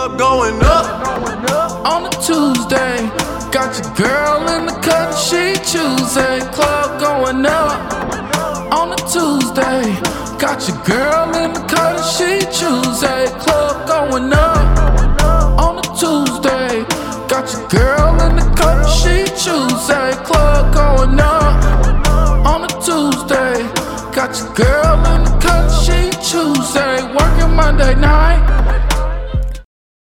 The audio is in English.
club going up. On a Tuesday, got your girl in the cut, she Tuesday, club going up. On a Tuesday, got your girl in the cut, she Tuesday, club going up. On a Tuesday, got your girl in the cut, she Tuesday, club going up. On a Tuesday, got your girl in the cut, she Tuesday, working Monday night.